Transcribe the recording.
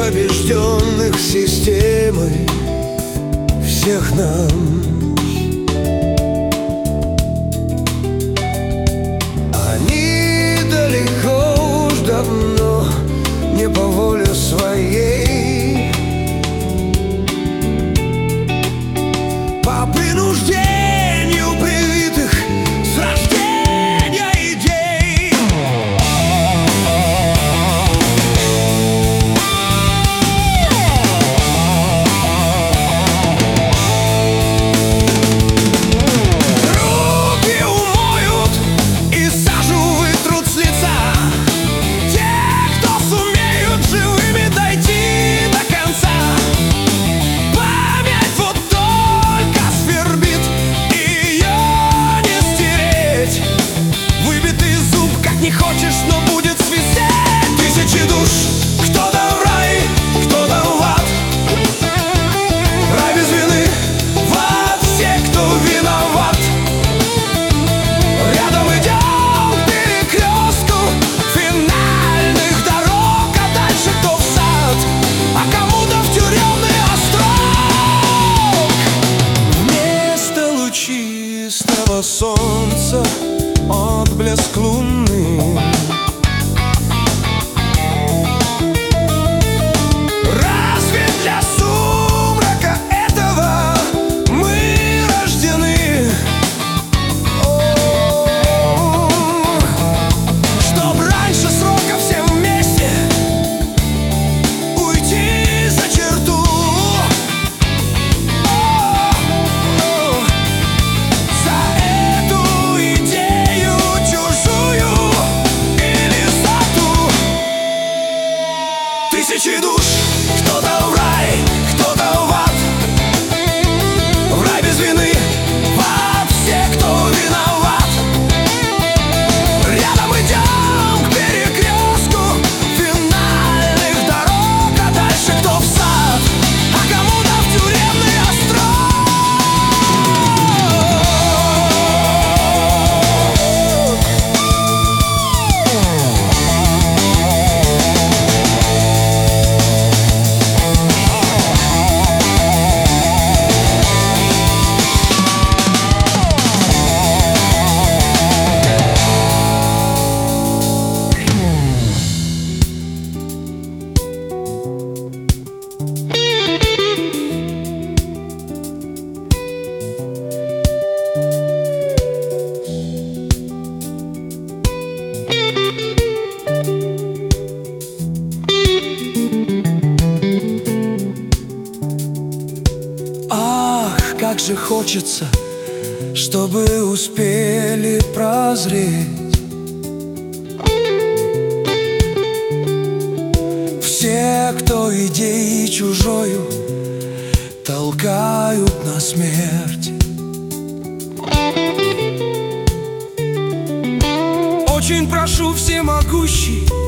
побежденных системой всех нам. Они далеко уж давно не по воле своей, по принуждению привитых с рождения идей. Руки умоют и сажу вытрут с лица те, кто сумеют живыми дойти до конца. Память вот только свербит, и ее не стереть. Выбитый зуб, как не хочешь, но будет свистеть. Тысячи душ, кто-то в рай, кто-то в ад. Рай без вины, в ад все, кто виноват. Рядом идем к перекрестку финальных дорог, а дальше кто в сад, а кому-то в тюремный острог. Вместо лучистого солнца отблеск луны. Разве для сумрака этого мы рождены? Чтоб раньше срока всем вместе уйти за черту. За эту идею чужую или за ту. Тысячи душ, кто-то в рай, кто-то в ад. В рай без вины, в ад все, кто виноват. Рядом идем к перекрестку финальных дорог, а дальше кто в сад, а кому-то в тюремный острог. Ах, как же хочется, чтобы успели прозреть все, кто идеей чужою толкают на смерть. Очень прошу, всемогущий,